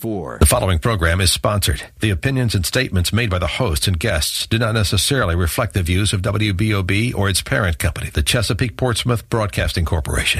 4. The following program is sponsored. The opinions and statements made by the hosts and guests do not necessarily reflect the views of WBOB or its parent company, the Chesapeake Portsmouth Broadcasting Corporation.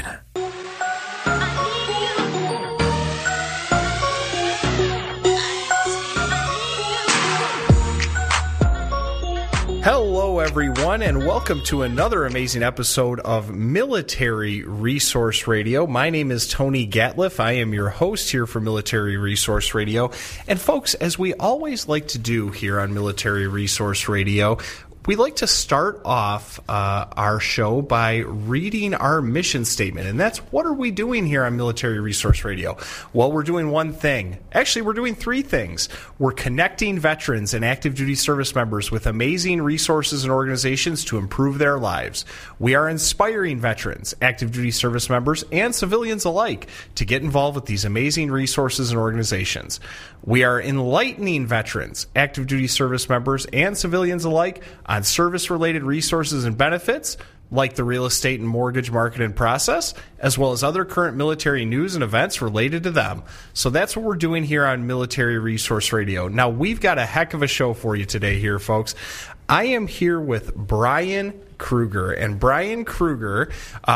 Hello, everyone, and welcome to another amazing episode of Military Resource Radio. My name is Tony Gatliff. I am your host here for Military Resource Radio. And folks, as we always like to do here on Military Resource Radio, we like to start off our show by reading our mission statement. And that's, what are we doing here on Military Resource Radio? Well, we're doing one thing. Actually, we're doing three things. We're connecting veterans and active duty service members with amazing resources and organizations to improve their lives. We are inspiring veterans, active duty service members, and civilians alike to get involved with these amazing resources and organizations. We are enlightening veterans, active duty service members, and civilians alike on service-related resources and benefits, like the real estate and mortgage market and process, as well as other current military news and events related to them. So that's what we're doing here on Military Resource Radio. Now, we've got a heck of a show for you today here, folks. I am here with Brian Kruger. And Brian Kruger,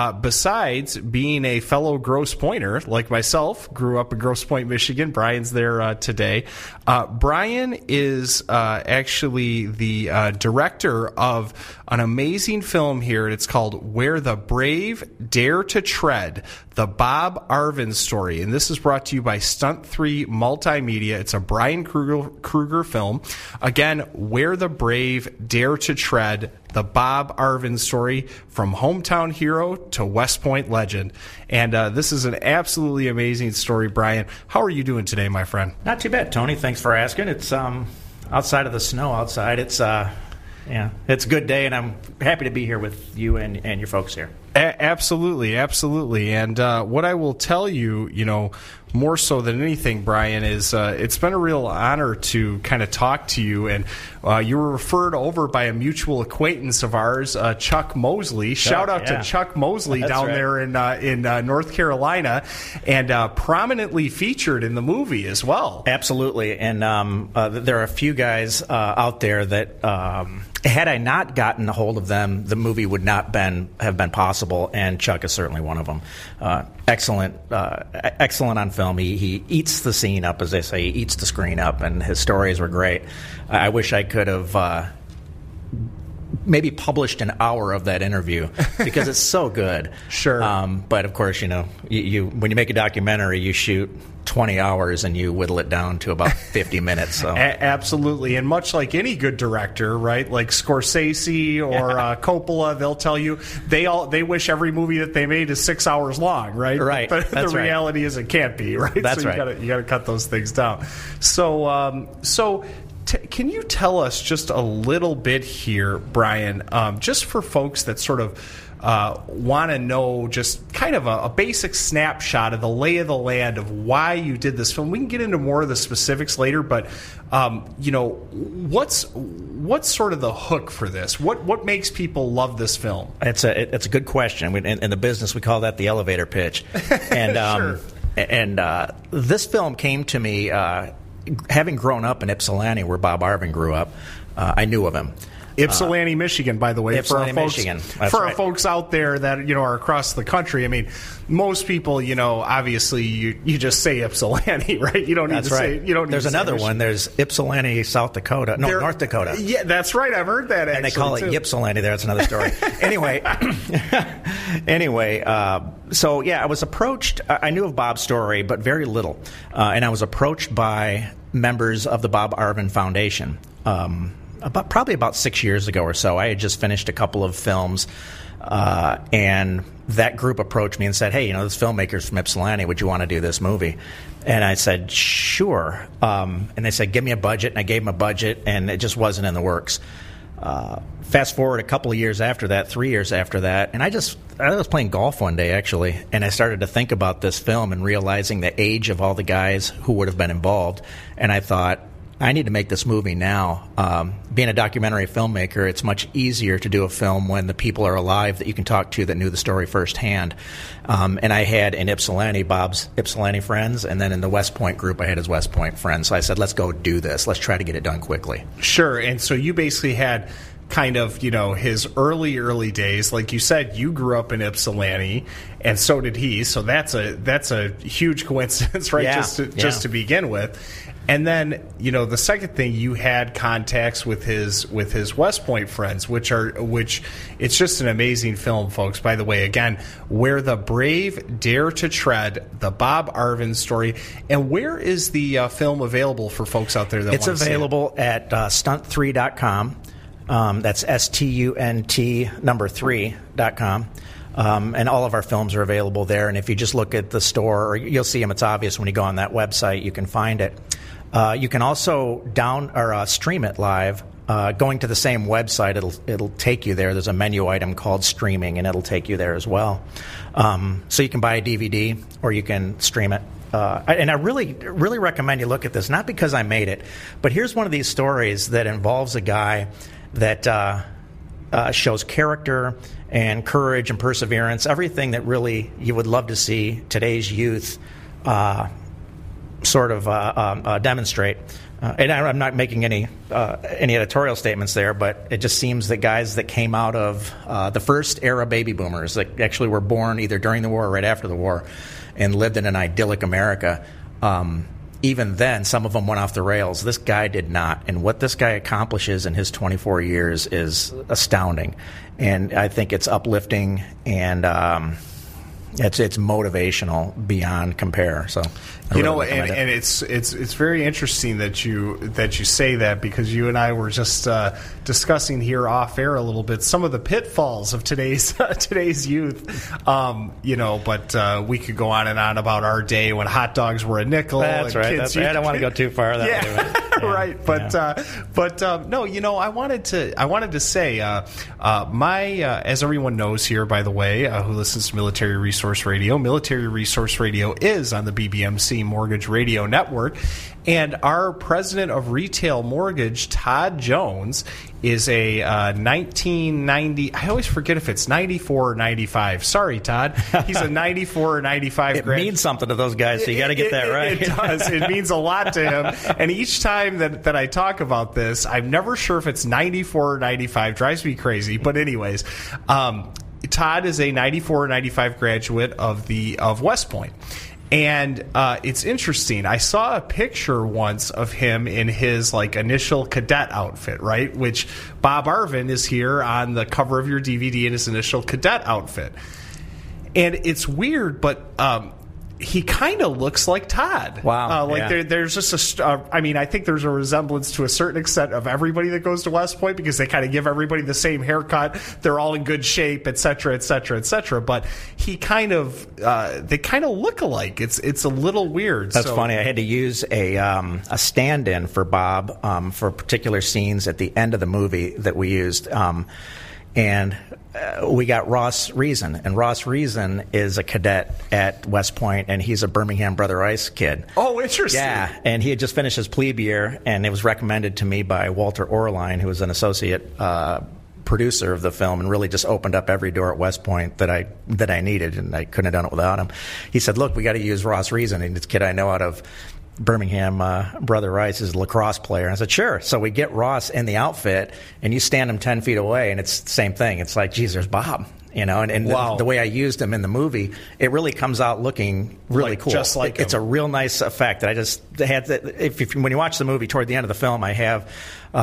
besides being a fellow Grosse Pointer like myself, grew up in Grosse Pointe, Michigan. Brian's there today. Brian is actually the director of an amazing film here. It's called Where the Brave Dare to Tread, the Bob Arvin story. And this is brought to you by Stunt 3 Multimedia. It's a Brian Kruger film. Again, Where the Brave Dare to Tread, the Bob Arvin story, from hometown hero to West Point legend. And this is an absolutely amazing story, Brian. How are you doing today, my friend? Not too bad, Tony. Thanks for asking. It's outside of the snow outside. It's it's a good day, and I'm happy to be here with you and your folks here. Absolutely, absolutely. And what I will tell you, more so than anything, Brian, is it's been a real honor to kind of talk to you. And you were referred over by a mutual acquaintance of ours, Chuck Mosley. Shout out to Chuck Mosley down there in North Carolina, and prominently featured in the movie as well. Absolutely. And there are a few guys out there that, had I not gotten a hold of them, the movie would not have been possible, and Chuck is certainly one of them. Excellent on film. He eats the scene up, as they say. He eats the screen up, and his stories were great. I wish I could have maybe published an hour of that interview because it's so good. Sure. But of course, you when you make a documentary, you shoot 20 hours and you whittle it down to about 50 minutes. So. Absolutely. And much like any good director, right, like Scorsese or Coppola, they'll tell you they wish every movie that they made is 6 hours long, right? Right. But the reality is it can't be, right? That's so right. You got to cut those things down. So can you tell us just a little bit here, Brian, just for folks that sort of want to know just kind of a basic snapshot of the lay of the land of why you did this film? We can get into more of the specifics later, but what's sort of the hook for this? What makes people love this film? It's a good question. In the business, we call that the elevator pitch. And sure. And this film came to me having grown up in Ypsilanti, where Bob Arvin grew up. I knew of him. Ypsilanti, Michigan, by the way, Ypsilanti, Michigan. For our folks out there that are across the country. I mean, most people, obviously you just say Ypsilanti, right? You don't need to say. You don't. There's another one. There's Ypsilanti, South Dakota. No, North Dakota. Yeah, that's right. I've heard that. And they call it Ypsilanti there. That's another story. Anyway, so yeah, I was approached. I knew of Bob's story, but very little, and I was approached by members of the Bob Arvin Foundation. Probably about 6 years ago or so. I had just finished a couple of films, and that group approached me and said, hey, this filmmaker's from Ypsilanti, would you want to do this movie? And I said, sure. And they said, give me a budget, and I gave them a budget, and it just wasn't in the works. Fast forward a couple of years after that, 3 years after that, and I was playing golf one day, actually, and I started to think about this film and realizing the age of all the guys who would have been involved, and I thought, I need to make this movie now. Being a documentary filmmaker, it's much easier to do a film when the people are alive that you can talk to that knew the story firsthand. And I had in Ypsilanti, Bob's Ypsilanti friends, and then in the West Point group, I had his West Point friends. So I said, let's go do this. Let's try to get it done quickly. Sure. And so you basically had kind of, you know, his early days. Like you said, you grew up in Ypsilanti, and so did he. So that's a huge coincidence, right? Yeah, just to begin with. And then, you know, the second thing, you had contacts with his West Point friends, which it's just an amazing film, folks. By the way, again, Where the Brave Dare to Tread, the Bob Arvin story. And where is the film available for folks out there that want to see it? It's available at stunt3.com. That's STUNT3.com. And all of our films are available there. And if you just look at the store, or you'll see them, it's obvious when you go on that website, you can find it. You can also stream it live. Going to the same website, it'll take you there. There's a menu item called streaming, and it'll take you there as well. So you can buy a DVD or you can stream it. And I really recommend you look at this, not because I made it, but here's one of these stories that involves a guy that shows character and courage and perseverance, everything that really you would love to see today's youth demonstrate. And I'm not making any editorial statements there, but it just seems that guys that came out of the first era baby boomers that actually were born either during the war or right after the war and lived in an idyllic America, even then, some of them went off the rails. This guy did not. And what this guy accomplishes in his 24 years is astounding. And I think it's uplifting and it's motivational beyond compare. So, you know, and it's very interesting that you say that, because you and I were just discussing here off air a little bit some of the pitfalls of today's youth. You know, but we could go on and on about our day when hot dogs were a nickel. That's and right. Kids, I don't want to go too far that way. Yeah, right. But no, you know, I wanted to say as everyone knows here, by the way, who listens to Military Resource Radio is on the BBMC Mortgage Radio Network, and our president of retail mortgage, Todd Jones, is a 1990. I always forget if it's 94 or 95. Sorry, Todd. He's a 94 or 95. It means something to those guys, so you got to get that right. It does. It means a lot to him. And each time that I talk about this, I'm never sure if it's 94 or 95. Drives me crazy. But anyways, Todd is a 94 or 95 graduate of West Point. And it's interesting. I saw a picture once of him in his initial cadet outfit, right? Which Bob Arvin is here on the cover of your DVD in his initial cadet outfit. And it's weird, but he kind of looks like Todd. Wow. There's just I think there's a resemblance to a certain extent of everybody that goes to West Point, because they kind of give everybody the same haircut. They're all in good shape, et cetera, et cetera, et cetera. But he they kind of look alike. It's a little weird. That's funny. I had to use a stand-in for Bob for particular scenes at the end of the movie that we used. And we got Ross Reason, and Ross Reason is a cadet at West Point, and he's a Birmingham Brother Rice kid. Oh, interesting. Yeah, and he had just finished his plebe year, and it was recommended to me by Walter Orline, who was an associate producer of the film, and really just opened up every door at West Point that I needed, and I couldn't have done it without him. He said, "Look, we got to use Ross Reason," and this kid I know out of Birmingham, Brother Rice, is a lacrosse player. And I said, sure. So we get Ross in the outfit, and you stand him 10 feet away, and it's the same thing. It's like, geez, there's Bob. You know, and wow. the way I used him in the movie, it really comes out looking really cool. Just like it's a real nice effect. I just had when you watch the movie, toward the end of the film, I have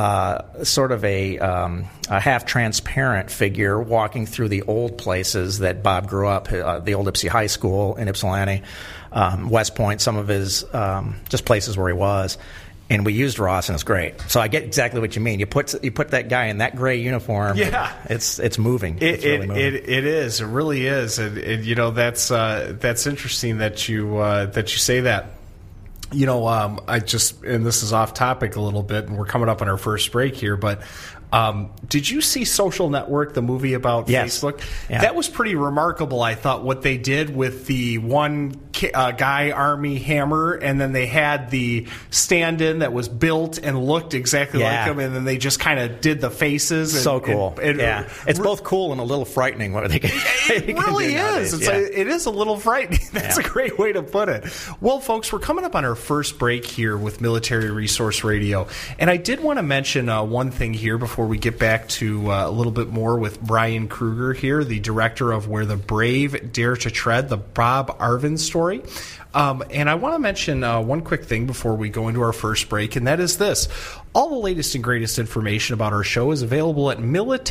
sort of a half transparent figure walking through the old places that Bob grew up, the old Ypsi High School in Ypsilanti, West Point, some of his just places where he was. And we used Ross, and it's great. So I get exactly what you mean. You put that guy in that gray uniform. Yeah, it's moving. It is. It really is. And you know, that's interesting that you say that. You know, and this is off topic a little bit, and we're coming up on our first break here, but Did you see Social Network, the movie about Facebook? Yeah. That was pretty remarkable, I thought, what they did with the one guy Army Hammer, and then they had the stand-in that was built and looked exactly like him, and then they just kind of did the faces. And, so cool. It's both cool and a little frightening. What they can, it really is. It is a little frightening. That's a great way to put it. Well, folks, we're coming up on our first break here with Military Resource Radio, and I did want to mention one thing here before we get back to a little bit more with Brian Kruger here, the director of Where the Brave Dare to Tread, the Bob Arvin story. And I want to mention one quick thing before we go into our first break, and that is this. All the latest and greatest information about our show is available at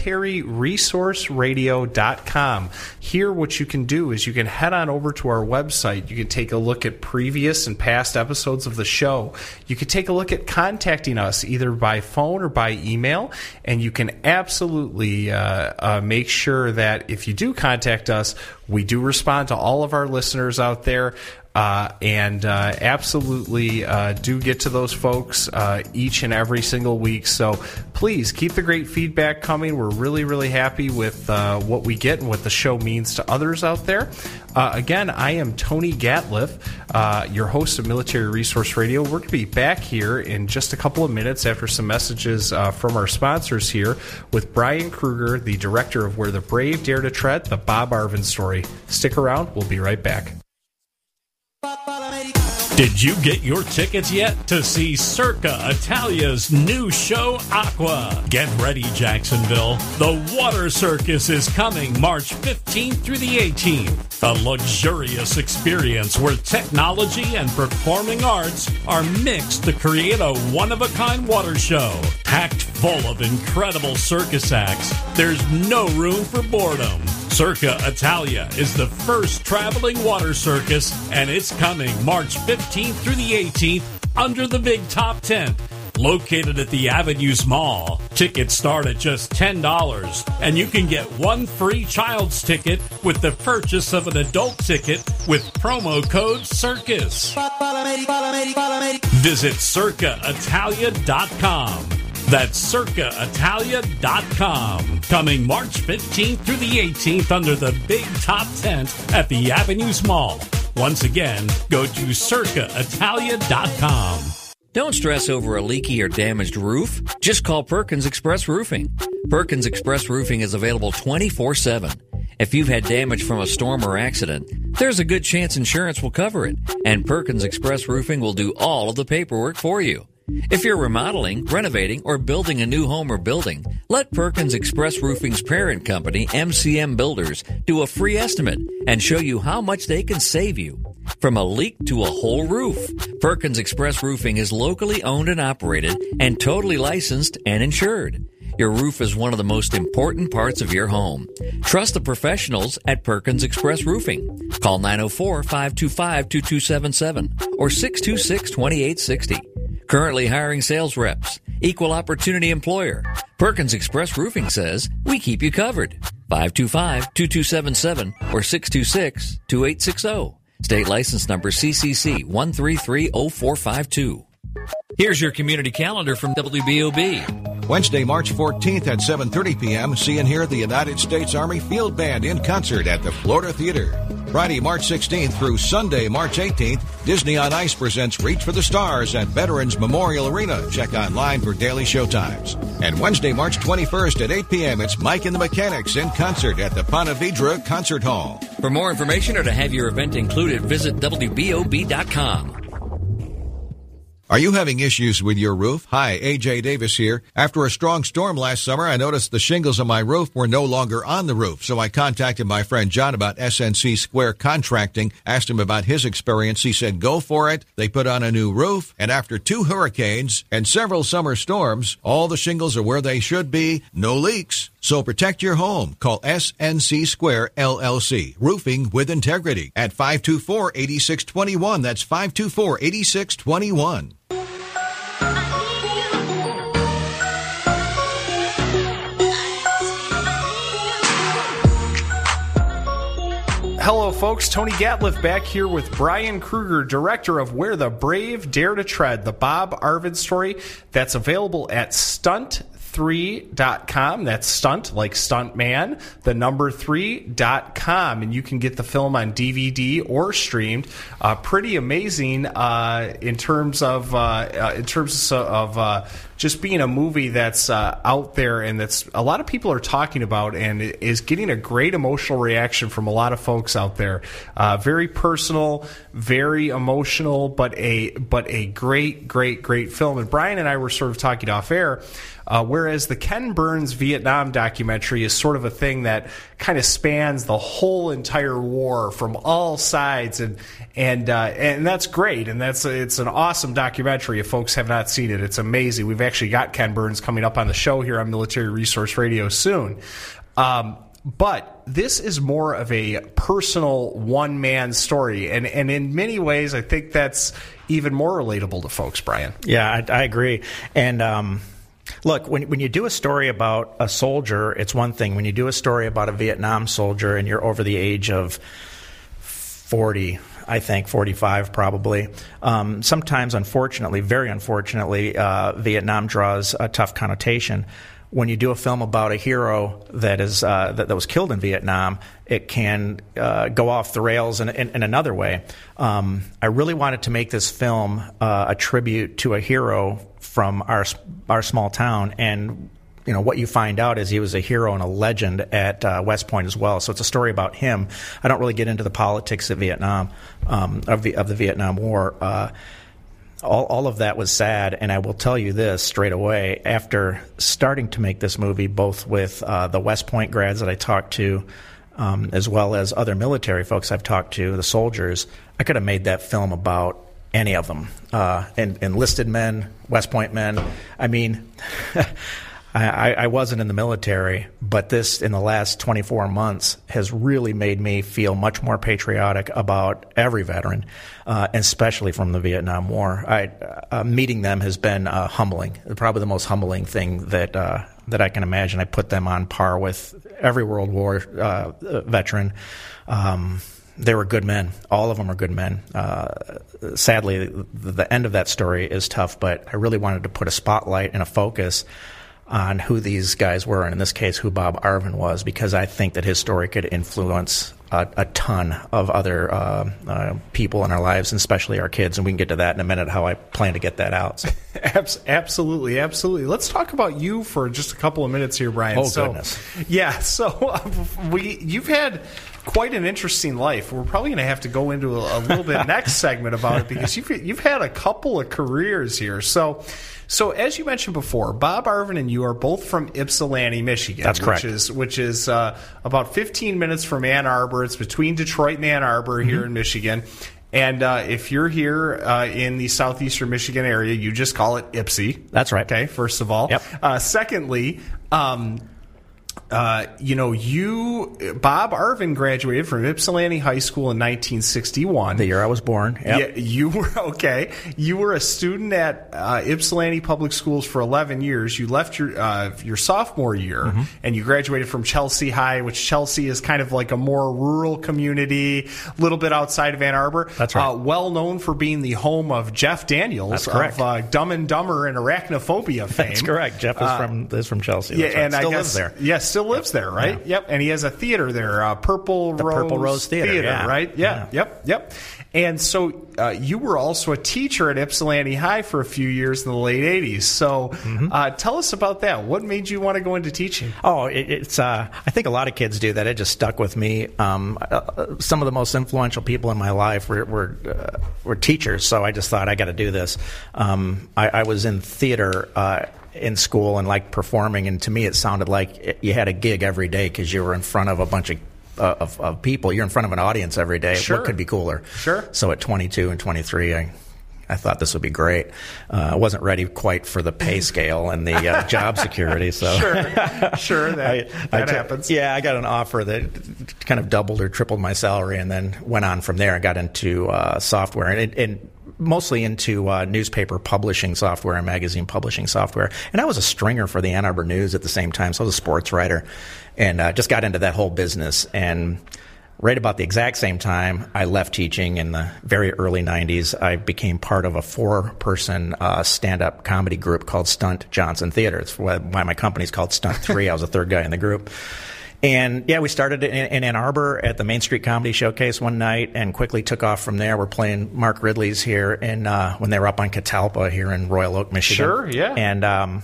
militaryresourceradio.com. Here, what you can do is you can head on over to our website. You can take a look at previous and past episodes of the show. You can take a look at contacting us either by phone or by email, and you can absolutely make sure that if you do contact us, we do respond to all of our listeners out there. And absolutely do get to those folks each and every single week. So please keep the great feedback coming. We're really, really happy with what we get and what the show means to others out there. Again, I am Tony Gatliff, your host of Military Resource Radio. We're going to be back here in just a couple of minutes after some messages from our sponsors here with Brian Kruger, the director of Where the Brave Dare to Tread, the Bob Arvin story. Stick around. We'll be right back. Did you get your tickets yet to see Circa Italia's new show, Aqua? Get ready, Jacksonville. The Water Circus is coming March 15th through the 18th. A luxurious experience where technology and performing arts are mixed to create a one-of-a-kind water show. Packed full of incredible circus acts, there's no room for boredom. Circa Italia is the first traveling water circus, and it's coming March 15th through the 18th under the Big Top Tent, located at the Avenues Mall. Tickets start at just $10, and you can get one free child's ticket with the purchase of an adult ticket with promo code CIRCUS. Visit CircaItalia.com. That's CircaItalia.com. Coming March 15th through the 18th under the Big Top Tent at the Avenues Mall. Once again, go to CircaItalia.com. Don't stress over a leaky or damaged roof. Just call Perkins Express Roofing. Perkins Express Roofing is available 24/7. If you've had damage from a storm or accident, there's a good chance insurance will cover it, and Perkins Express Roofing will do all of the paperwork for you. If you're remodeling, renovating, or building a new home or building, let Perkins Express Roofing's parent company, MCM Builders, do a free estimate and show you how much they can save you. From a leak to a whole roof, Perkins Express Roofing is locally owned and operated and totally licensed and insured. Your roof is one of the most important parts of your home. Trust the professionals at Perkins Express Roofing. Call 904-525-2277 or 626-2860. Currently hiring sales reps. Equal opportunity employer. Perkins Express Roofing says we keep you covered. 525-2277 or 626-2860. State license number CCC 1330452. Here's your community calendar from WBOB. Wednesday, March 14th at 7:30 p.m., see and hear the United States Army Field Band in concert at the Florida Theater. Friday, March 16th through Sunday, March 18th, Disney on Ice presents Reach for the Stars at Veterans Memorial Arena. Check online for daily showtimes. And Wednesday, March 21st at 8 p.m., it's Mike and the Mechanics in concert at the Ponte Vedra Concert Hall. For more information or to have your event included, visit WBOB.com. Are you having issues with your roof? Hi, A.J. Davis here. After a strong storm last summer, I noticed the shingles on my roof were no longer on the roof, so I contacted my friend John about SNC Square Contracting, asked him about his experience. He said, go for it. They put on a new roof, and after 2 hurricanes and several summer storms, all the shingles are where they should be, no leaks. So protect your home. Call SNC Square LLC, roofing with integrity, at 524-8621. That's 524-8621. Hello, folks. Tony Gatliff back here with Brian Kruger, director of Where the Brave Dare to Tread, the Bob Arvin story. That's available at Stunt 3.com. That's stunt, like stuntman, the number 3.com. And you can get the film on DVD or streamed. Pretty amazing in terms of just being a movie that's out there and that's a lot of people are talking about and is getting a great emotional reaction from a lot of folks out there. Very personal, very emotional, but a great film. And Brian and I were sort of talking off air. Whereas the Ken Burns Vietnam documentary is sort of a thing that kind of spans the whole entire war from all sides, and that's great, and it's an awesome documentary. If folks have not seen it, it's amazing. We've actually got Ken Burns coming up on the show here on Military Resource Radio soon. But this is more of a personal one-man story, and in many ways, I think that's even more relatable to folks, Brian. Yeah, I agree, and. Look, when you do a story about a soldier, it's one thing. When you do a story about a Vietnam soldier and you're over the age of 40, I think, 45 probably, sometimes, unfortunately, very unfortunately, Vietnam draws a tough connotation. When you do a film about a hero that is that was killed in Vietnam, it can go off the rails in another way. I really wanted to make this film a tribute to a hero from our small town, and what you find out is he was a hero and a legend at West Point as well. So it's a story about him. I don't really get into the politics of Vietnam, of the Vietnam War. All of that was sad, and I will tell you this straight away. After starting to make this movie, both with the West Point grads that I talked to, as well as other military folks I've talked to, the soldiers, I could have made that film about any of them. Enlisted men, West Point men. I mean, I wasn't in the military, but this, in the last 24 months, has really made me feel much more patriotic about every veteran, especially from the Vietnam War. Meeting them has been humbling, probably the most humbling thing that I can imagine. I put them on par with every World War veteran. They were good men. All of them are good men. Sadly, the end of that story is tough, but I really wanted to put a spotlight and a focus on who these guys were, and in this case, who Bob Arvin was, because I think that his story could influence a ton of other people in our lives, and especially our kids, and we can get to that in a minute, how I plan to get that out. So. Absolutely. Let's talk about you for just a couple of minutes here, Brian. Goodness. Yeah, so you've had quite an interesting life. We're probably going to have to go into a little bit next segment about it, because you've had a couple of careers here. So as you mentioned before, Bob Arvin and you are both from Ypsilanti, Michigan. That's correct. Which is about 15 minutes from Ann Arbor. It's between Detroit and Ann Arbor here in Michigan. And if you're here in the southeastern Michigan area, you just call it Ypsi. That's right. Okay, first of all. Yep. Secondly, Bob Arvin graduated from Ypsilanti High School in 1961. The year I was born. Yep. Yeah, you were a student at Ypsilanti Public Schools for 11 years. You left your sophomore year, and you graduated from Chelsea High, which Chelsea is kind of like a more rural community, a little bit outside of Ann Arbor. That's right. Well known for being the home of Jeff Daniels of Dumb and Dumber and Arachnophobia fame. That's correct. Jeff is from Chelsea. Yeah, That's right. and still I guess lives there. Yes. Still lives there, right? Yeah. Yep. And he has a theater there, Purple Rose Theater, yeah. Right? Yeah. Yep. And so you were also a teacher at Ypsilanti High for a few years in the late 80s. So tell us about that. What made you want to go into teaching? Oh, it's I think a lot of kids do that. It just stuck with me. Some of the most influential people in my life were teachers, so I just thought I got to do this. I was in theater in school and liked performing, and to me it sounded like you had a gig every day because you were in front of a bunch of people. You're in front of an audience every day. Sure. What could be cooler? Sure. So at 22 and 23, I thought this would be great. I wasn't ready quite for the pay scale and the job security. So Sure, that happens. Yeah, I got an offer that kind of doubled or tripled my salary, and then went on from there and got into software and mostly into newspaper publishing software and magazine publishing software. And I was a stringer for the Ann Arbor News at the same time, so I was a sports writer, and just got into that whole business. And right about the exact same time I left teaching in the very early 90s, I became part of a 4-person stand-up comedy group called Stunt Johnson Theater. It's why my company's called Stunt 3. I was the third guy in the group. And, yeah, we started in Ann Arbor at the Main Street Comedy Showcase one night and quickly took off from there. We're playing Mark Ridley's here when they were up on Catalpa here in Royal Oak, Michigan. Sure, yeah. And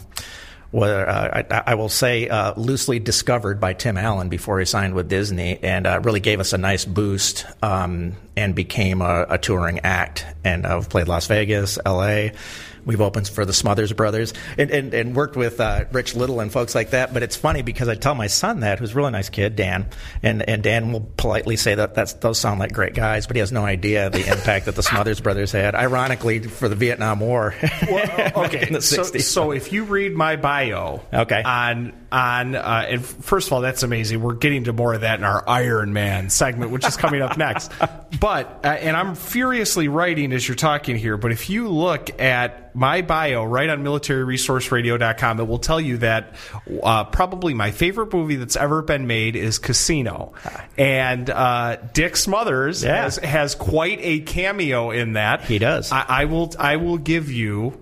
I will say loosely discovered by Tim Allen before he signed with Disney, and really gave us a nice boost and became a touring act. And I've played Las Vegas, L.A., we've opened for the Smothers Brothers and worked with Rich Little and folks like that. But it's funny because I tell my son that, who's a really nice kid, Dan, and Dan will politely say that those sound like great guys, but he has no idea the impact that the Smothers Brothers had, ironically, for the Vietnam War. Well, okay, in the 60s. So if you read my bio on and first of all, that's amazing. We're getting to more of that in our Iron Man segment, which is coming up next. But, and I'm furiously writing as you're talking here, but if you look at my bio right on militaryresourceradio.com, it will tell you that probably my favorite movie that's ever been made is Casino. And Dick Smothers has quite a cameo in that. He does. I will give you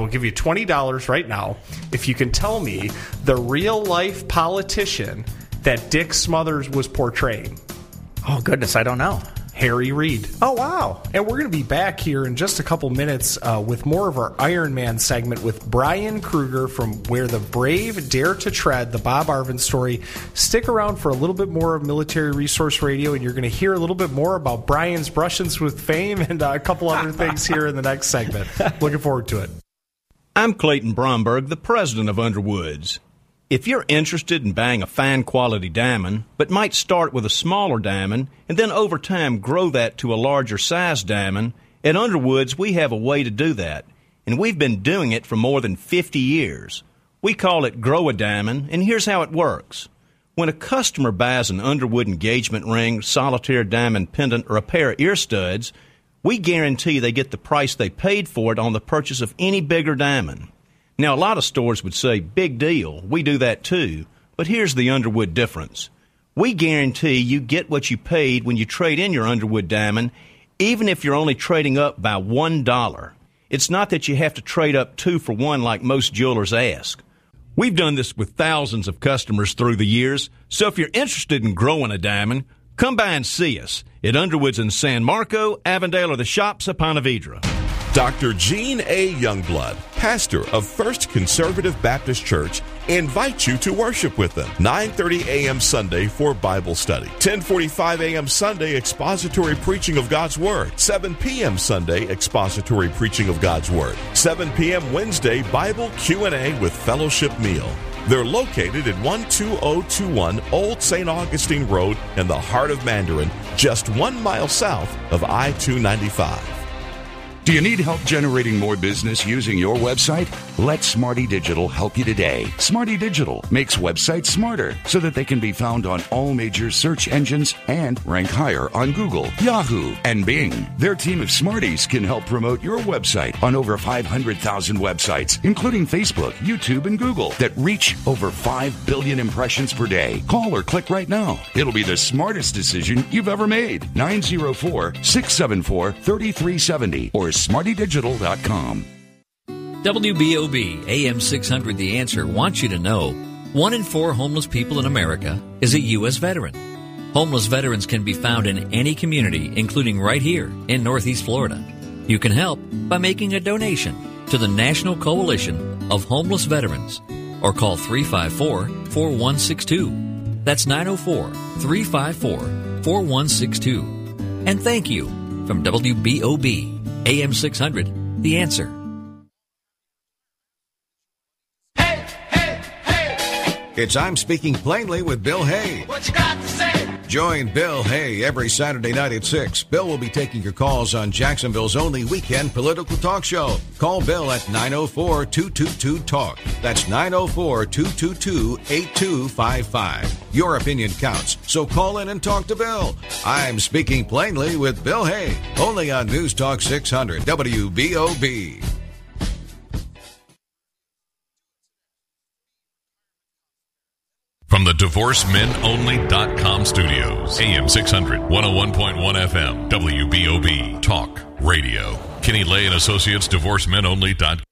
$20 right now if you can tell me the real-life politician that Dick Smothers was portraying. Oh, goodness, I don't know. Harry Reid. Oh, wow. And we're going to be back here in just a couple minutes with more of our Iron Man segment with Brian Kruger from Where the Brave Dare to Tread, the Bob Arvin story. Stick around for a little bit more of Military Resource Radio, and you're going to hear a little bit more about Brian's brush-ins with fame and a couple other things here in the next segment. Looking forward to it. I'm Clayton Bromberg, the president of Underwoods. If you're interested in buying a fine quality diamond, but might start with a smaller diamond and then over time grow that to a larger size diamond, at Underwoods we have a way to do that, and we've been doing it for more than 50 years. We call it Grow a Diamond, and here's how it works. When a customer buys an Underwood engagement ring, solitaire diamond pendant, or a pair of ear studs, we guarantee they get the price they paid for it on the purchase of any bigger diamond. Now, a lot of stores would say, big deal, we do that too, but here's the Underwood difference. We guarantee you get what you paid when you trade in your Underwood diamond, even if you're only trading up by $1. It's not that you have to trade up 2 for 1 like most jewelers ask. We've done this with thousands of customers through the years, so if you're interested in growing a diamond, come by and see us at Underwoods in San Marco, Avondale, or the shops of Ponte Vedra. Dr. Gene A. Youngblood, pastor of First Conservative Baptist Church, invites you to worship with them. 9:30 a.m. Sunday for Bible study. 10:45 a.m. Sunday, expository preaching of God's Word. 7 p.m. Sunday, expository preaching of God's Word. 7 p.m. Wednesday, Bible Q&A with fellowship meal. They're located at 12021 Old St. Augustine Road in the heart of Mandarin, just 1 mile south of I-295. Do you need help generating more business using your website? Let Smarty Digital help you today. Smarty Digital makes websites smarter so that they can be found on all major search engines and rank higher on Google, Yahoo, and Bing. Their team of smarties can help promote your website on over 500,000 websites, including Facebook, YouTube, and Google, that reach over 5 billion impressions per day. Call or click right now. It'll be the smartest decision you've ever made. 904-674-3370 or smartydigital.com. WBOB AM 600 The Answer wants you to know 1 in 4 homeless people in America is a U.S. veteran. Homeless veterans can be found in any community, including right here in Northeast Florida. You can help by making a donation to the National Coalition of Homeless Veterans or call 354-4162. That's 904-354-4162. And thank you from WBOB AM 600, The Answer. Hey, hey, hey! It's I'm Speaking Plainly with Bill Hay. What you got to say? Join Bill Hay every Saturday night at 6. Bill will be taking your calls on Jacksonville's only weekend political talk show. Call Bill at 904-222-TALK. That's 904-222-8255. Your opinion counts, so call in and talk to Bill. I'm Speaking Plainly with Bill Hay, only on News Talk 600 WBOB. From the DivorceMenOnly.com studios, AM 600, 101.1 FM, WBOB, Talk, Radio. Kenny Lay and Associates, DivorceMenOnly.com.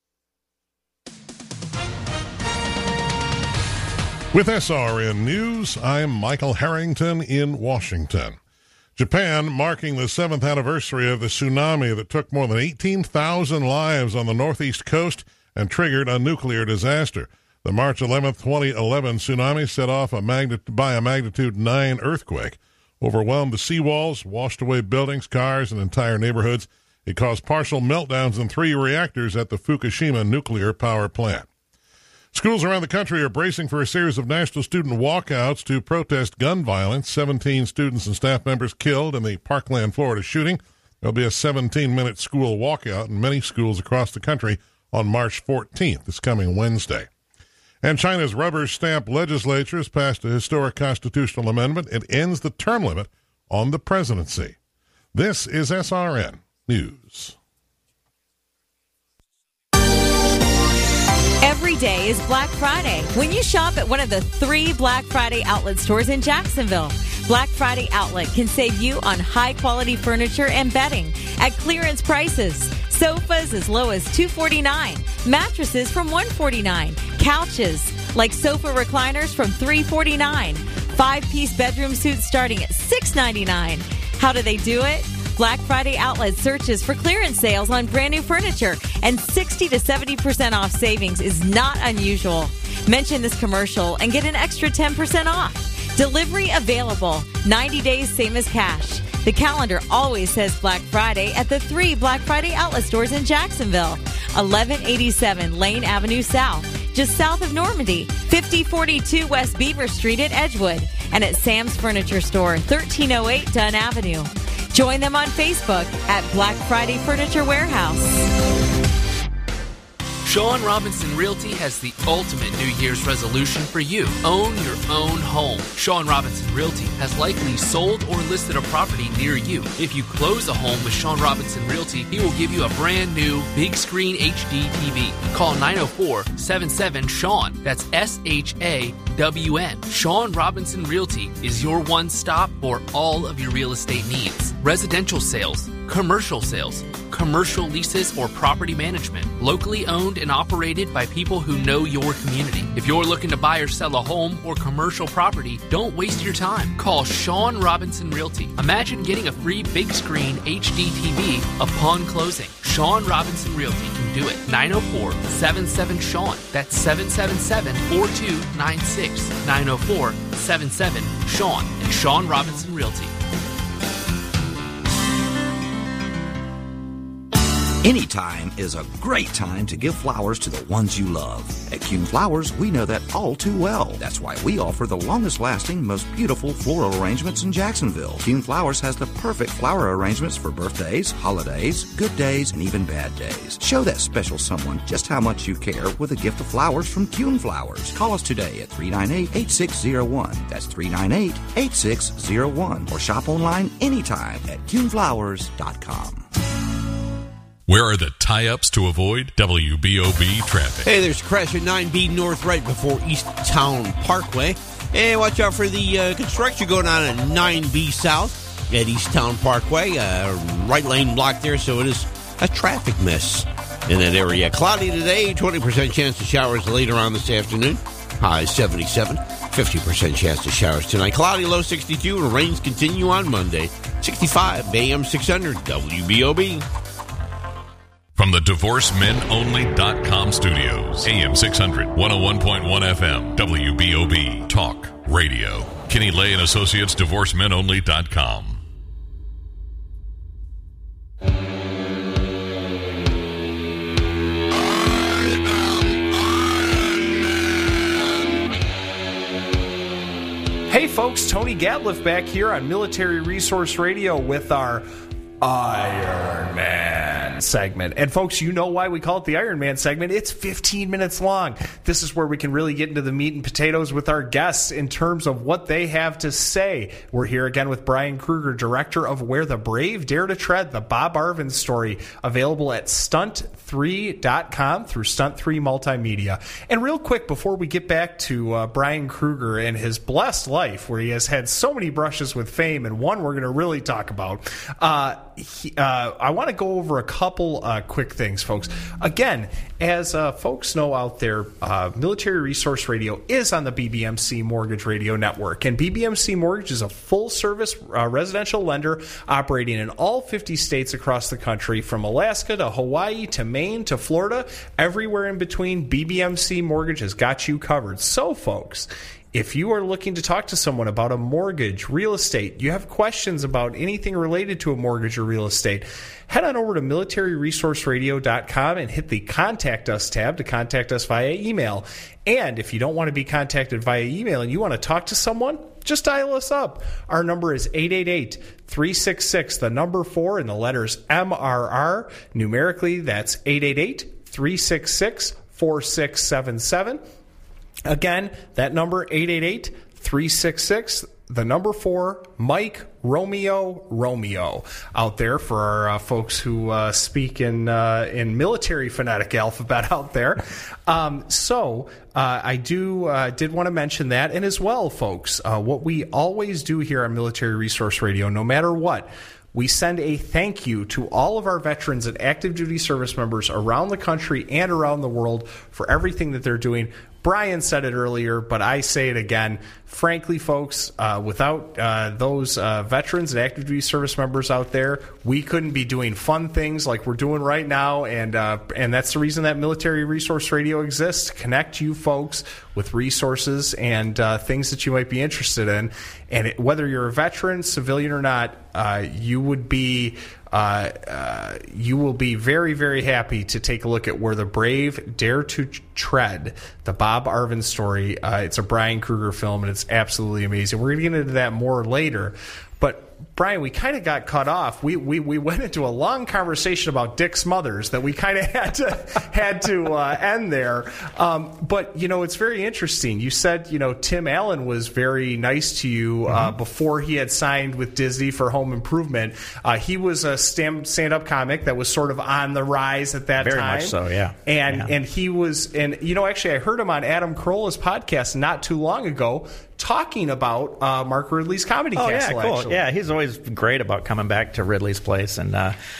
With SRN News, I'm Michael Harrington in Washington. Japan marking the 7th anniversary of the tsunami that took more than 18,000 lives on the northeast coast and triggered a nuclear disaster. The March 11th, 2011 tsunami set off by a magnitude 9 earthquake, overwhelmed the seawalls, washed away buildings, cars, and entire neighborhoods. It caused partial meltdowns in 3 reactors at the Fukushima nuclear power plant. Schools around the country are bracing for a series of national student walkouts to protest gun violence. 17 students and staff members killed in the Parkland, Florida shooting. There'll be a 17-minute school walkout in many schools across the country on March 14th, this coming Wednesday. And China's rubber stamp legislature has passed a historic constitutional amendment. It ends the term limit on the presidency. This is SRN News. Every day is Black Friday when you shop at one of the 3 Black Friday outlet stores in Jacksonville. Black Friday Outlet can save you on high-quality furniture and bedding at clearance prices. Sofas as low as $249, mattresses from $149, couches like sofa recliners from $349, 5-piece bedroom suits starting at $699. How do they do it? Black Friday Outlet searches for clearance sales on brand new furniture, and 60 to 70% off savings is not unusual. Mention this commercial and get an extra 10% off. Delivery available, 90 days same as cash. The calendar always says Black Friday at the 3 Black Friday Outlet stores in Jacksonville. 1187 Lane Avenue South, just south of Normandy. 5042 West Beaver Street at Edgewood. And at Sam's Furniture Store, 1308 Dunn Avenue. Join them on Facebook at Black Friday Furniture Warehouse. Sean Robinson Realty has the ultimate New Year's resolution for you. Own your own home. Sean Robinson Realty has likely sold or listed a property near you. If you close a home with Sean Robinson Realty, he will give you a brand new big screen HD TV. Call 904-77-SEAN. That's SHAWN. Sean Robinson Realty is your one stop for all of your real estate needs. Residential sales, commercial sales, commercial leases, or property management. Locally owned and operated by people who know your community. If you're looking to buy or sell a home or commercial property, don't waste your time. Call Sean Robinson Realty. Imagine getting a free big screen HD TV upon closing. Sean Robinson Realty can do it. 904-77-SEAN. That's 777-4296. 904-77-SEAN. And Sean Robinson Realty. Anytime is a great time to give flowers to the ones you love. At Kuhn Flowers, we know that all too well. That's why we offer the longest-lasting, most beautiful floral arrangements in Jacksonville. Kuhn Flowers has the perfect flower arrangements for birthdays, holidays, good days, and even bad days. Show that special someone just how much you care with a gift of flowers from Kuhn Flowers. Call us today at 398-8601. That's 398-8601. Or shop online anytime at KuhnFlowers.com. Where are the tie-ups to avoid WBOB traffic? Hey, there's a crash at 9B North right before East Town Parkway. And watch out for the construction going on at 9B South at East Town Parkway. Right lane blocked there, so it is a traffic mess in that area. Cloudy today, 20% chance of showers later on this afternoon. High 77, 50% chance of showers tonight. Cloudy, low 62, and rains continue on Monday. 65, AM 600, WBOB. From the DivorceMenOnly.com studios, AM 600, 101.1 FM, WBOB, Talk, Radio. Kenny Lay and Associates, DivorceMenOnly.com. Hey folks, Tony Gatliff back here on Military Resource Radio with our Iron Man Man segment. And folks, you know why we call it the Iron Man segment. It's 15 minutes long. This is where we can really get into the meat and potatoes with our guests in terms of what they have to say. We're here again with Brian Kruger, director of Where the Brave Dare to Tread, the Bob Arvin story, available at stunt3.com through Stunt 3 Multimedia. And real quick, before we get back to Brian Kruger and his blessed life, where he has had so many brushes with fame, and one we're going to really talk about, I want to go over a couple quick things, folks. Again, as folks know out there, Military Resource Radio is on the BBMC Mortgage Radio Network, and BBMC Mortgage is a full-service residential lender operating in all 50 states across the country, from Alaska to Hawaii to Maine to Florida, everywhere in between. BBMC Mortgage has got you covered. So, folks, if you are looking to talk to someone about a mortgage, real estate, you have questions about anything related to a mortgage or real estate, head on over to militaryresourceradio.com and hit the Contact Us tab to contact us via email. And if you don't want to be contacted via email and you want to talk to someone, just dial us up. Our number is 888-366, the number 4, and the letters MRR. Numerically, that's 888-366-4677. Again, that number, 888-366, the number 4, Mike Romeo, out there for our folks who speak in military phonetic alphabet out there. I did want to mention that. And as well, folks, what we always do here on Military Resource Radio, no matter what, we send a thank you to all of our veterans and active duty service members around the country and around the world for everything that they're doing. Brian said it earlier, but I say it again. Frankly, folks, without those veterans and active duty service members out there, we couldn't be doing fun things like we're doing right now. And that's the reason that Military Resource Radio exists, to connect you folks with resources and things that you might be interested in. And whether you're a veteran, civilian or not, you will be very, very happy to take a look at Where the Brave Dare to Tread, the Bob Arvin story. It's a Brian Kruger film, and it's absolutely amazing. We're going to get into that more later. But Brian, we kind of got cut off. We went into a long conversation about Dick Smothers that we kind of had to end there. But it's very interesting. You said Tim Allen was very nice to you before he had signed with Disney for Home Improvement. He was a stand-up comic that was sort of on the rise at that time. Very much so, yeah. And he was, actually I heard him on Adam Carolla's podcast not too long ago, talking about Mark Ridley's Comedy Castle. Yeah, cool. Actually. Yeah, he's always great about coming back to Ridley's place. And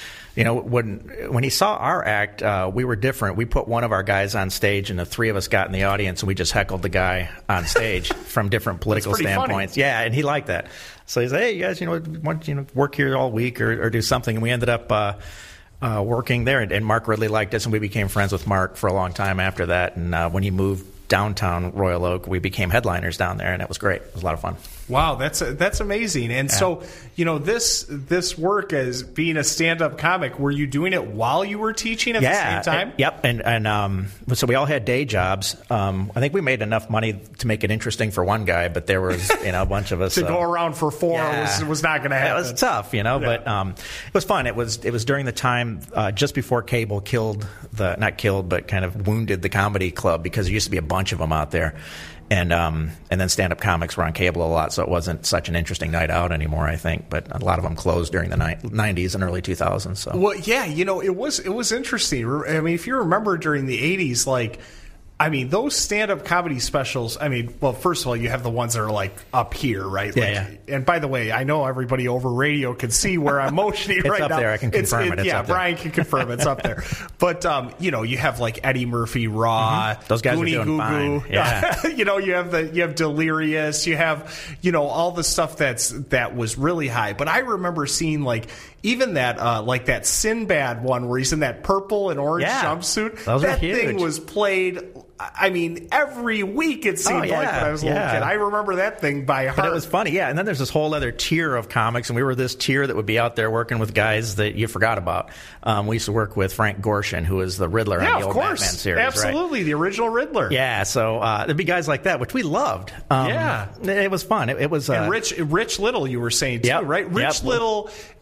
when he saw our act, we were different. We put one of our guys on stage, and the three of us got in the audience, and we just heckled the guy on stage from different political standpoints. Funny. Yeah, and he liked that. So he said, "Hey, you guys, why don't you work here all week or do something?" And we ended up working there, and Mark Ridley liked us, and we became friends with Mark for a long time after that. And when he moved downtown Royal Oak, we became headliners down there, and it was great. It was a lot of fun. Wow, that's amazing. And so, this work as being a stand-up comic, were you doing it while you were teaching at the same time? Yep. And so we all had day jobs. I think we made enough money to make it interesting for one guy, but there was a bunch of us to go around for four was not going to happen. It was tough, but it was fun. It was during the time just before cable not killed, but kind of wounded the comedy club, because there used to be a bunch of them out there. And then stand-up comics were on cable a lot, so it wasn't such an interesting night out anymore, I think. But a lot of them closed during the 90s and early 2000s. So. Well, yeah, it was interesting. I mean, if you remember during the 80s, those stand-up comedy specials, first of all, you have the ones that are, up here, right? Yeah. And by the way, I know everybody over radio can see where I'm motioning right now. It's up there. I can confirm it. It's up there. Brian can confirm it's up there. But, you have, Eddie Murphy, Raw, those guys Goonie are doing fine. Yeah. you have Delirious, you have, all the stuff that was really high. But I remember seeing, even that, that Sinbad one where he's in that purple and orange jumpsuit. That thing was played, every week it seemed like when I was a little kid. I remember that thing by heart. But it was funny, yeah. And then there's this whole other tier of comics, and we were this tier that would be out there working with guys that you forgot about. We used to work with Frank Gorshin, who is the Riddler on the old Batman series. Absolutely, the original Riddler. Yeah, so there'd be guys like that, which we loved. It was fun. It was and Rich Little, you were saying too, right? Rich Little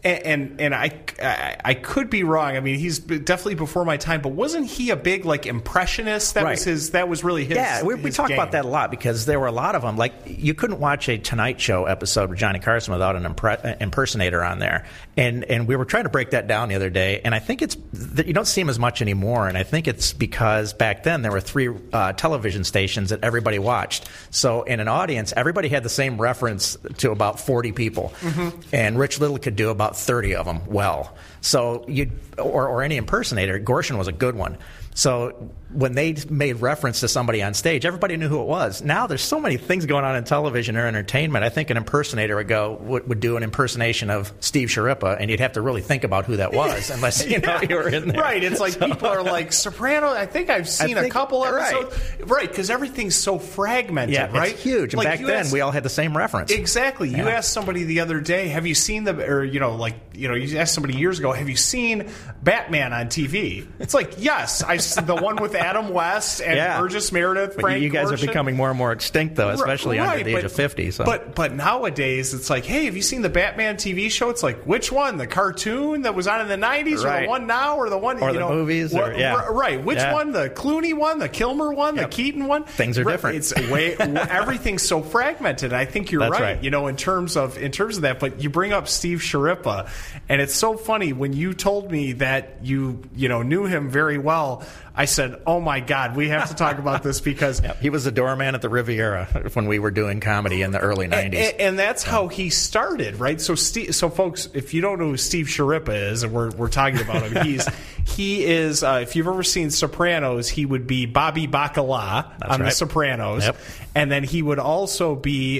And I could be wrong. I mean, he's definitely before my time, but wasn't he a big like impressionist? That was really his. Yeah, we talk about that a lot because there were a lot of them. Like you couldn't watch a Tonight Show episode with Johnny Carson without an impersonator on there, and we were trying to break that down the other day. And I think you don't see him as much anymore, and I think it's because back then there were 3 television stations that everybody watched. So in an audience, everybody had the same reference to about 40 people, and Rich Little could do about 30 of them well. So or any impersonator, Gorshin was a good one. So when they made reference to somebody on stage, everybody knew who it was. Now there's so many things going on in television or entertainment. I think an impersonator would do an impersonation of Steve Sciarippa, and you'd have to really think about who that was, unless you were in there. Right. It's like people are like, Soprano, I think I've seen a couple episodes. Right, because everything's so fragmented, right? It's huge. And like back then, we all had the same reference. Exactly. You asked somebody the other day, have you seen you asked somebody years ago, have you seen Batman on TV? It's like, yes, the one with Adam West and Burgess Meredith, Frank You guys Gorshin. are becoming more and more extinct, though, especially under the age of 50. So. But nowadays, it's like, hey, have you seen the Batman TV show? It's like, which one? The cartoon that was on in the 90s or the one now or the one... Or the movies? Right. Which one? The Clooney one? The Kilmer one? The Keaton one? Things are different. It's everything's so fragmented. I think you're right. You know, in terms of that. But you bring up Steve Sciarippa, and it's so funny when you told me that you knew him very well. I said, "Oh my God, we have to talk about this because he was the doorman at the Riviera when we were doing comedy in the early '90s, and that's how he started, right?" So, folks, if you don't know who Steve Sciarippa is, and we're talking about him, he is. If you've ever seen Sopranos, he would be Bobby Bacala on The Sopranos, and then he would also be.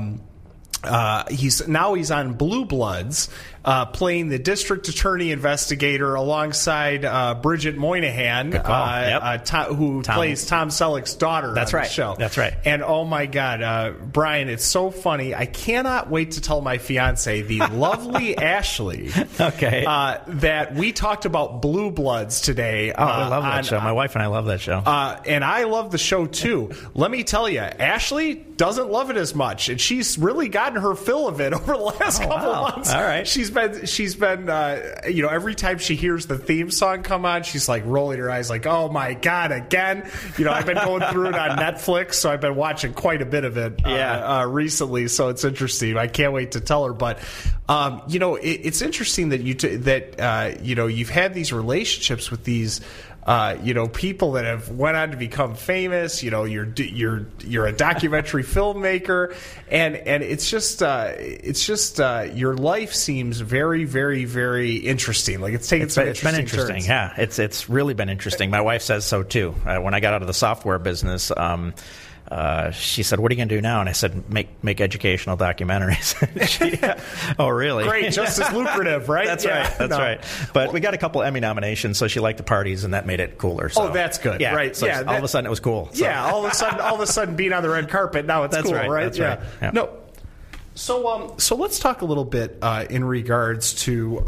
He's on Blue Bloods, playing the district attorney investigator alongside Bridget Moynihan, who plays Tom Selleck's daughter on the show. That's right. And oh my God, Brian, it's so funny. I cannot wait to tell my fiance, the lovely Ashley, that we talked about Blue Bloods today. Oh, I love that show. My wife and I love that show. And I love the show too. Let me tell you, Ashley doesn't love it as much, and she's really gotten her fill of it over the last couple months. All right. She's been every time she hears the theme song come on, she's like rolling her eyes like, oh my God, again. I've been going through it on Netflix, so I've been watching quite a bit of it recently, so it's interesting. I can't wait to tell her. But it's interesting that you've had these relationships with these people that have went on to become famous. You're a documentary filmmaker, and it's just your life seems very, very, very interesting. Like it's taken some interesting been interesting. Turns. Yeah, it's really been interesting. My wife says so too. When I got out of the software business. She said, "What are you going to do now?" And I said, "Make educational documentaries." Oh, really? Great, just as lucrative, right? That's right. That's right. But we got a couple Emmy nominations, so she liked the parties, and that made it cooler. So. Oh, that's good. Yeah, right? So all of a sudden, it was cool. So. Yeah, all of a sudden, being on the red carpet, now it's cool, right? That's right. Yeah. No. So let's talk a little bit in regards to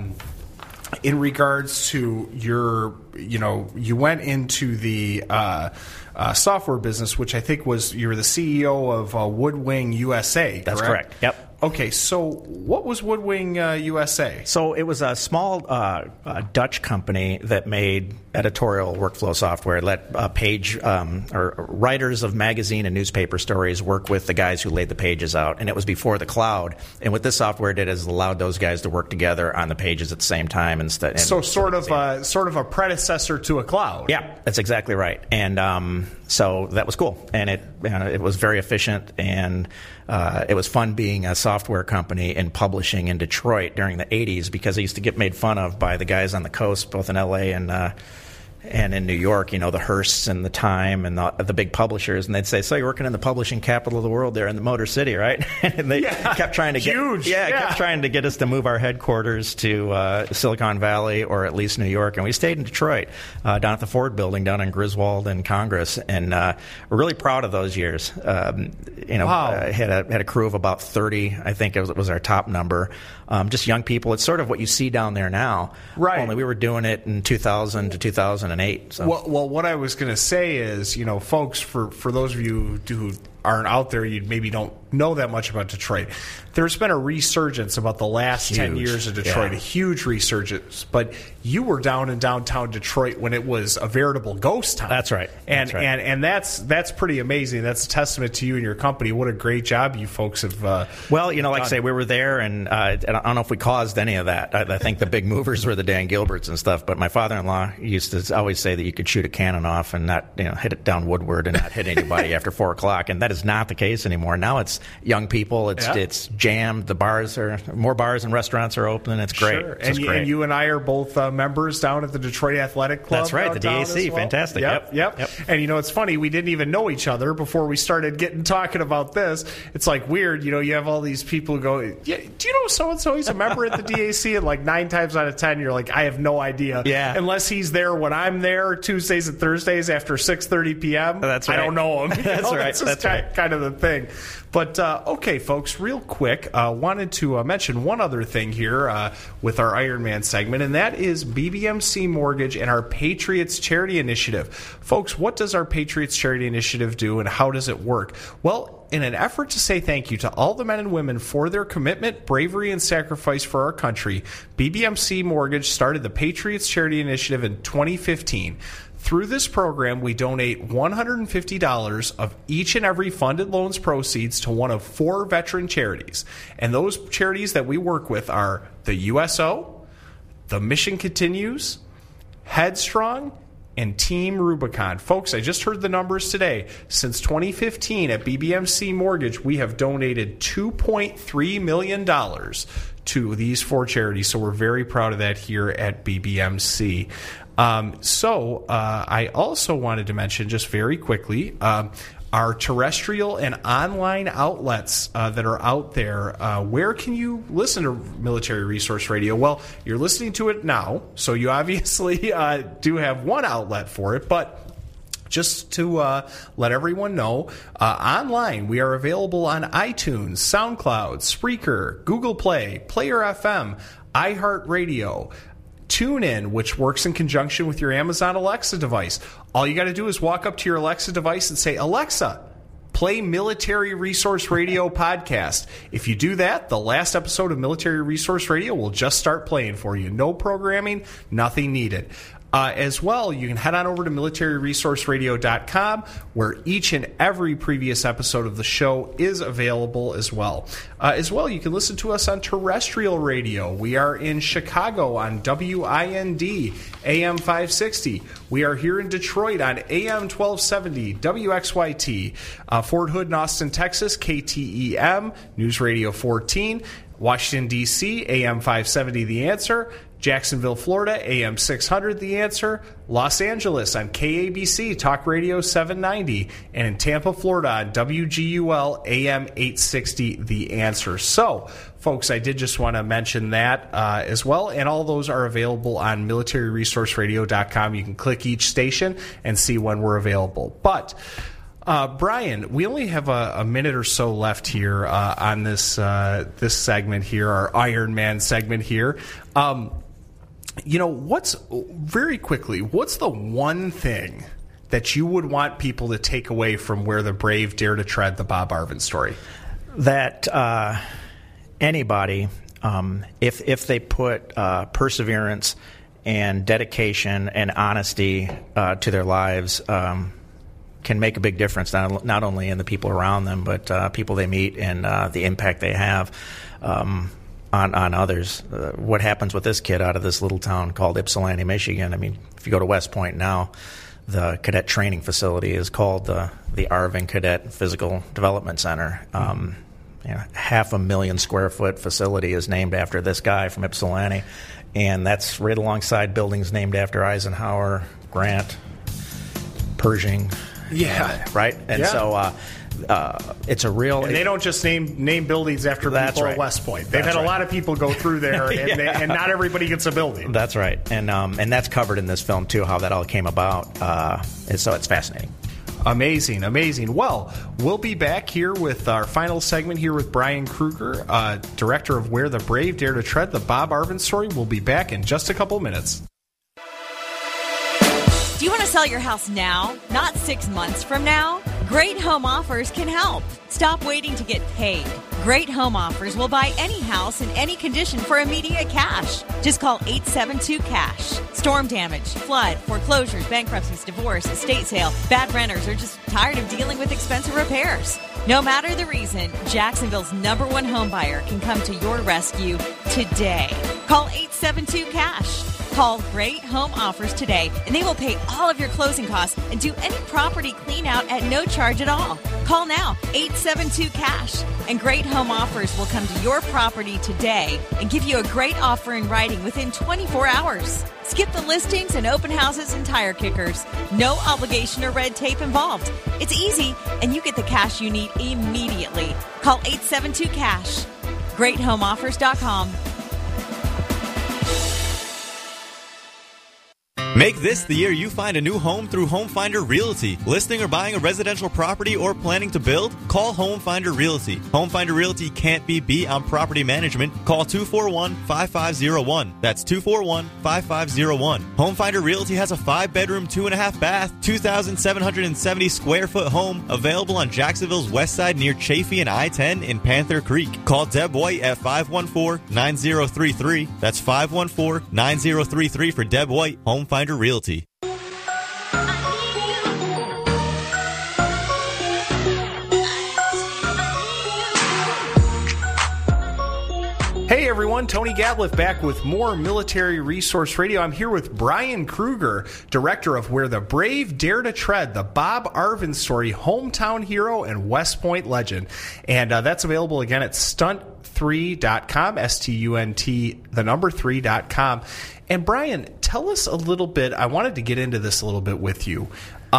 your, you went into the software business, which I think was you were the CEO of Woodwing USA. That's correct. Yep. Okay, so what was Woodwing USA? So it was a small Dutch company that made editorial workflow software. It let page or writers of magazine and newspaper stories work with the guys who laid the pages out. And it was before the cloud. And what this software did is allowed those guys to work together on the pages at the same time. So sort of a predecessor to a cloud. Yeah, that's exactly right. And so that was cool. And it was very efficient, and it was fun being a software company and publishing in Detroit during the 80s, because I used to get made fun of by the guys on the coast, both in L.A. and in New York, the Hearsts and the Time and the big publishers, and they'd say, "So you're working in the publishing capital of the world there in the Motor City, right?" And they kept trying to kept trying to get us to move our headquarters to Silicon Valley or at least New York, and we stayed in Detroit, down at the Ford Building down in Griswold and Congress, and we're really proud of those years. Wow. Had a crew of about 30, I think it was our top number. Just young people. It's sort of what you see down there now. Right. Only we were doing it in 2000 to 2008. So. Well, what I was going to say is, folks, for those of you who aren't out there, you maybe don't know that much about Detroit. There's been a resurgence about the last 10 years of Detroit, a huge resurgence. But you were down in downtown Detroit when it was a veritable ghost town. That's right. And that's pretty amazing. That's a testament to you and your company. What a great job you folks have. Well, like I say, we were there, and I don't know if we caused any of that. I think the big movers were the Dan Gilberts and stuff. But my father-in-law used to always say that you could shoot a cannon off and not hit it down Woodward and not hit anybody after 4 o'clock, and that is not the case anymore. Now it's young people. It's jammed. The bars are more bars and restaurants are open. It's great. Sure. And you and I are both members down at the Detroit Athletic Club. That's right, the DAC. Well. Fantastic. Yep. And it's funny, we didn't even know each other before we started talking about this. It's like weird, you have all these people who go, yeah, do you know so-and-so? He's a member at the DAC, and like 9 times out of 10, you're like, I have no idea. Yeah. Unless he's there when I'm there Tuesdays and Thursdays after 6:30 p.m. That's right. I don't know him. That's right. That's kind of the thing. But, okay, folks, real quick, wanted to mention one other thing here with our Ironman segment, and that is BBMC Mortgage and our Patriots Charity Initiative. Folks, what does our Patriots Charity Initiative do, and how does it work? Well, in an effort to say thank you to all the men and women for their commitment, bravery, and sacrifice for our country, BBMC Mortgage started the Patriots Charity Initiative in 2015. Through this program, we donate $150 of each and every funded loan's proceeds to one of 4 veteran charities. And those charities that we work with are the USO, the Mission Continues, Headstrong, and Team Rubicon. Folks, I just heard the numbers today. Since 2015 at BBMC Mortgage, we have donated $2.3 million to these 4 charities. So we're very proud of that here at BBMC. I also wanted to mention just very quickly our terrestrial and online outlets that are out there. Where can you listen to Military Resource Radio? Well, you're listening to it now, so you obviously do have one outlet for it, but just to let everyone know, online we are available on iTunes, SoundCloud, Spreaker, Google Play, Player FM, iHeartRadio, TuneIn, which works in conjunction with your Amazon Alexa device. All you got to do is walk up to your Alexa device and say, Alexa, play Military Resource Radio podcast. If you do that, the last episode of Military Resource Radio will just start playing for you. No programming, nothing needed. As well, you can head on over to militaryresourceradio.com, where each and every previous episode of the show is available as well. You can listen to us on terrestrial radio. We are in Chicago on WIND, AM 560. We are here in Detroit on AM 1270, WXYT. Fort Hood and Austin, Texas, KTEM, News Radio 14. Washington, D.C., AM 570, The Answer. Jacksonville, Florida, AM 600, The Answer. Los Angeles on KABC, Talk Radio 790. And in Tampa, Florida on WGUL, AM 860, The Answer. So, folks, I did just want to mention that as well. And all those are available on militaryresourceradio.com. You can click each station and see when we're available. But Brian, we only have a minute or so left here on this segment here, our Iron Man segment here. What's the one thing that you would want people to take away from Where the Brave Dare to Tread, the Bob Arvin story? That anybody, if they put perseverance and dedication and honesty to their lives, can make a big difference, not only in the people around them, but people they meet and the impact they have on others. What happens with this kid out of this little town called Ypsilanti, Michigan? I mean, if you go to West Point now, the cadet training facility is called the Arvin Cadet Physical Development Center. 500,000 square foot facility is named after this guy from Ypsilanti, and that's right alongside buildings named after Eisenhower, Grant, Pershing. Yeah. Right? And so it's a real... And they don't just name buildings after people at West Point. They've had a lot of people go through there, and not everybody gets a building. That's right. And that's covered in this film, too, how that all came about. So it's fascinating. Amazing. Well, we'll be back here with our final segment here with Brian Kruger, director of Where the Brave Dare to Tread, the Bob Arvin story. We'll be back in just a couple minutes. Do you want to sell your house now, not 6 months from now? Great Home Offers can help. Stop waiting to get paid. Great Home Offers will buy any house in any condition for immediate cash. Just call 872-CASH. Storm damage, flood, foreclosures, bankruptcies, divorce, estate sale, bad renters, or just tired of dealing with expensive repairs. No matter the reason, Jacksonville's #1 home buyer can come to your rescue today. Call 872-CASH. Call Great Home Offers today, and they will pay all of your closing costs and do any property clean out at no charge at all. Call now, 872-CASH, and Great Home Offers will come to your property today and give you a great offer in writing within 24 hours. Skip the listings and open houses and tire kickers. No obligation or red tape involved. It's easy, and you get the cash you need immediately. Call 872-CASH. GreatHomeOffers.com. Make this the year you find a new home through Home Finder Realty. Listing or buying a residential property or planning to build? Call Home Finder Realty. Home Finder Realty can't be beat on property management. Call 241-5501. That's 241-5501. Home Finder Realty has a 5-bedroom, 2.5-bath, 2,770 square foot home available on Jacksonville's west side near Chaffee and I-10 in Panther Creek. Call Deb White at 514-9033. That's 514-9033 for Deb White, Home Finder Realty. Hey everyone, Tony Gatliff back with more Military Resource Radio. I'm here with Brian Kruger, director of Where the Brave Dare to Tread, the Bob Arvin story, hometown hero and West Point legend. And that's available again at stunt3.com, S-T-U-N-T, the number 3.com. And Brian, tell us a little bit, I wanted to get into this a little bit with you.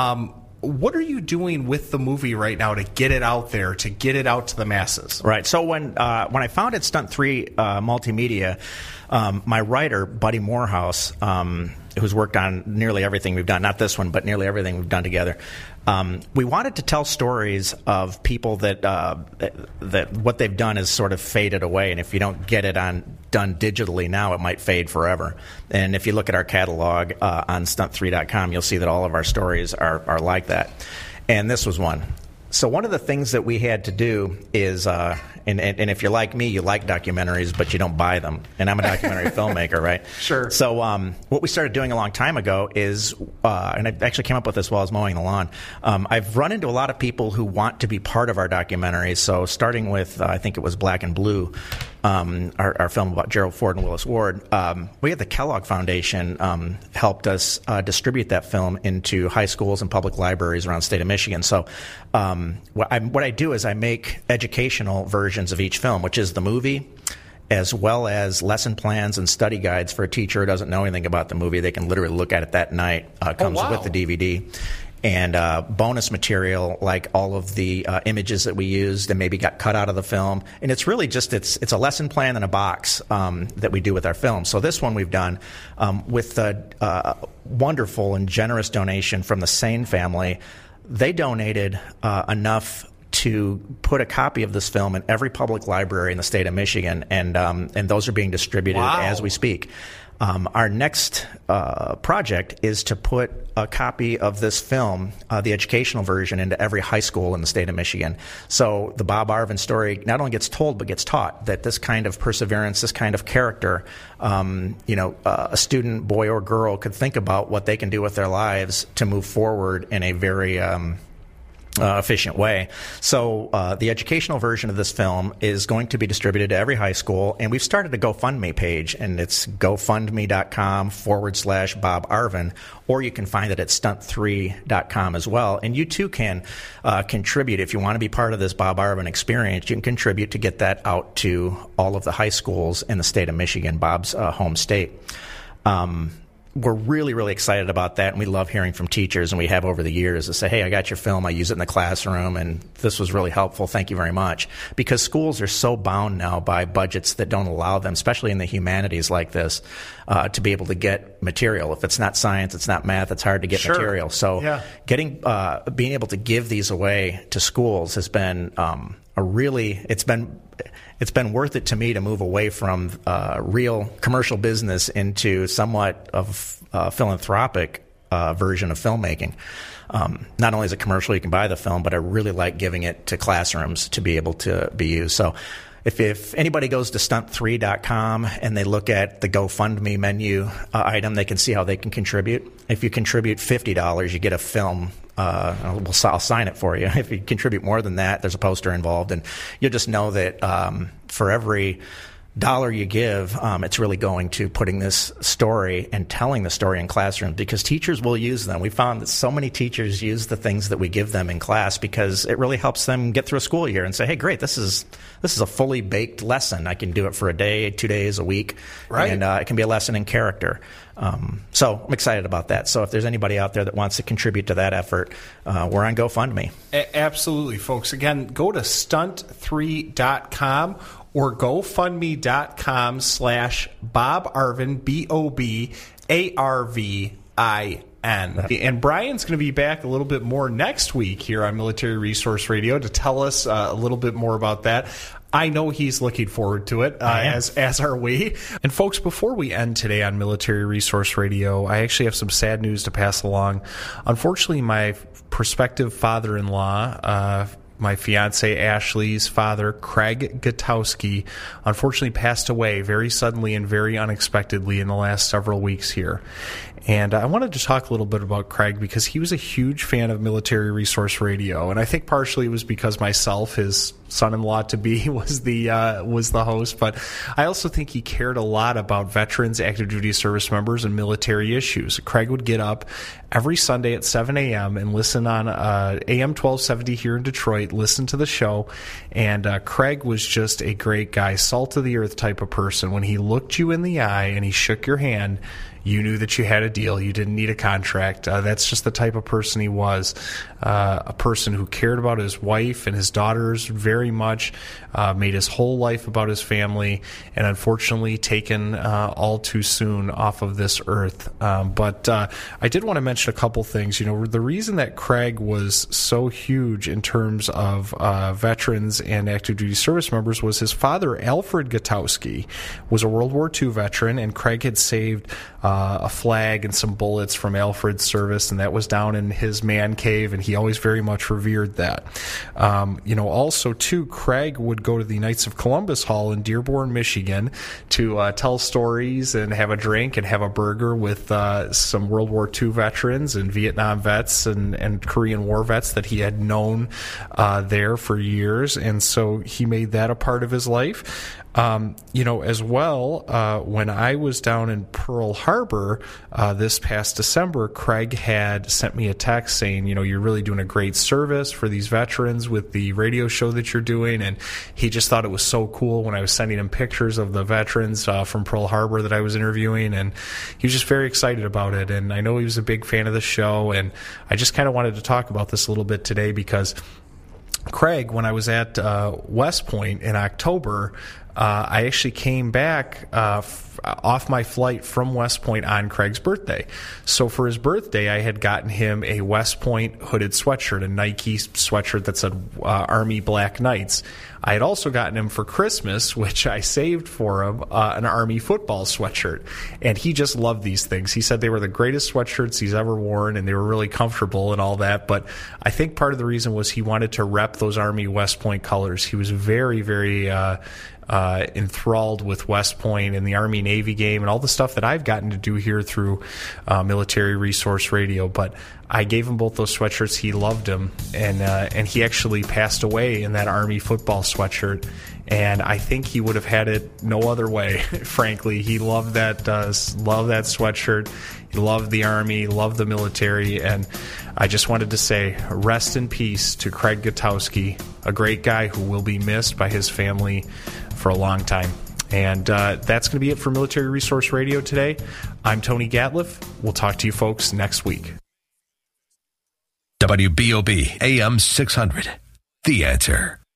What are you doing with the movie right now to get it out there, to get it out to the masses? Right. So when I founded Stunt 3 Multimedia, my writer, Buddy Morehouse, who's worked on nearly everything we've done, not this one, but nearly everything we've done together, we wanted to tell stories of people that what they've done is sort of faded away, and if you don't get it done digitally now, it might fade forever. And if you look at our catalog on stunt3.com, you'll see that all of our stories are like that. And this was one. So one of the things that we had to do is, and if you're like me, you like documentaries, but you don't buy them. And I'm a documentary filmmaker, right? Sure. So what we started doing a long time ago is, and I actually came up with this while I was mowing the lawn, I've run into a lot of people who want to be part of our documentaries. So starting with, I think it was Black and Blue, our film about Gerald Ford and Willis Ward, we had the Kellogg Foundation helped us distribute that film into high schools and public libraries around the state of Michigan. So what I do is I make educational versions of each film, which is the movie, as well as lesson plans and study guides for a teacher who doesn't know anything about the movie. They can literally look at it that night. Comes with the DVD. And bonus material like all of the images that we used and maybe got cut out of the film. And it's really just it's a lesson plan in a box that we do with our film. So this one we've done with a wonderful and generous donation from the Sane family. They donated enough to put a copy of this film in every public library in the state of Michigan, and those are being distributed as we speak. Our next project is to put a copy of this film, the educational version, into every high school in the state of Michigan. So the Bob Arvin story not only gets told, but gets taught, that this kind of perseverance, this kind of character, a student, boy or girl, could think about what they can do with their lives to move forward in a very efficient way. So the educational version of this film is going to be distributed to every high school, and we've started a GoFundMe page, and it's gofundme.com/Bob Arvin, or you can find it at stunt3.com as well. And you too can contribute. If you want to be part of this Bob Arvin experience, you can contribute to get that out to all of the high schools in the state of Michigan, Bob's home state. We're really, really excited about that, and we love hearing from teachers, and we have over the years to say, hey, I got your film, I use it in the classroom, and this was really helpful, thank you very much. Because schools are so bound now by budgets that don't allow them, especially in the humanities like this, to be able to get material. If it's not science, it's not math, it's hard to get material. So being able to give these away to schools has been it's been worth it to me to move away from real commercial business into somewhat of a philanthropic version of filmmaking. Not only is it commercial, you can buy the film, but I really like giving it to classrooms to be able to be used. So if anybody goes to stunt3.com and they look at the GoFundMe menu item, they can see how they can contribute. If you contribute $50, you get a film. I'll sign it for you. If you contribute more than that, there's a poster involved, and you'll just know that for every dollar you give, it's really going to putting this story and telling the story in classrooms, because teachers will use them. We found that so many teachers use the things that we give them in class because it really helps them get through a school year and say, hey, great, this is a fully baked lesson. I can do it for a day, 2 days, a week, right? And it can be a lesson in character. So I'm excited about that. So if there's anybody out there that wants to contribute to that effort, we're on GoFundMe. Absolutely, folks. Again, go to stunt3.com or GoFundMe.com/Bob Arvin, BOBARVIN. And Brian's going to be back a little bit more next week here on Military Resource Radio to tell us a little bit more about that. I know he's looking forward to it, as are we. And folks, before we end today on Military Resource Radio, I actually have some sad news to pass along. Unfortunately, my prospective father-in-law, my fiance Ashley's father, Craig Gutowski, unfortunately passed away very suddenly and very unexpectedly in the last several weeks here. And I wanted to talk a little bit about Craig because he was a huge fan of Military Resource Radio, and I think partially it was because myself, his son-in-law-to-be, was the host, but I also think he cared a lot about veterans, active duty service members, and military issues. Craig would get up every Sunday at 7 a.m. and listen on AM 1270 here in Detroit, listen to the show, and Craig was just a great guy, salt-of-the-earth type of person. When he looked you in the eye and he shook your hand, you knew that you had a deal. You didn't need a contract. That's just the type of person he was, a person who cared about his wife and his daughters very much, made his whole life about his family, and unfortunately taken all too soon off of this earth. But I did want to mention a couple things. You know, the reason that Craig was so huge in terms of veterans and active duty service members was his father, Alfred Gutowski, was a World War II veteran, and Craig had saved a flag and some bullets from Alfred's service, and that was down in his man cave, and he always very much revered that. Also, too, Craig would go to the Knights of Columbus Hall in Dearborn, Michigan to tell stories and have a drink and have a burger with some World War II veterans and Vietnam vets and Korean War vets that he had known there for years, and so he made that a part of his life. As well, when I was down in Pearl Harbor this past December, Craig had sent me a text saying, you're really doing a great service for these veterans with the radio show that you're doing, and he just thought it was so cool when I was sending him pictures of the veterans from Pearl Harbor that I was interviewing, and he was just very excited about it, and I know he was a big fan of the show, and I just kind of wanted to talk about this a little bit today because Craig, when I was at West Point in October, I actually came back off my flight from West Point on Craig's birthday. So for his birthday, I had gotten him a West Point hooded sweatshirt, a Nike sweatshirt that said Army Black Knights. I had also gotten him for Christmas, which I saved for him, an Army football sweatshirt. And he just loved these things. He said they were the greatest sweatshirts he's ever worn, and they were really comfortable and all that. But I think part of the reason was he wanted to rep those Army West Point colors. He was very, very enthralled with West Point and the Army-Navy game and all the stuff that I've gotten to do here through Military Resource Radio. But I gave him both those sweatshirts. He loved them, and he actually passed away in that Army football sweatshirt. And I think he would have had it no other way. Frankly, he loved that sweatshirt. He loved the Army, loved the military, and I just wanted to say rest in peace to Craig Gutowski, a great guy who will be missed by his family for a long time. And that's going to be it for Military Resource Radio today. I'm Tony Gatliff. We'll talk to you folks next week. WBOB AM 600, The Answer.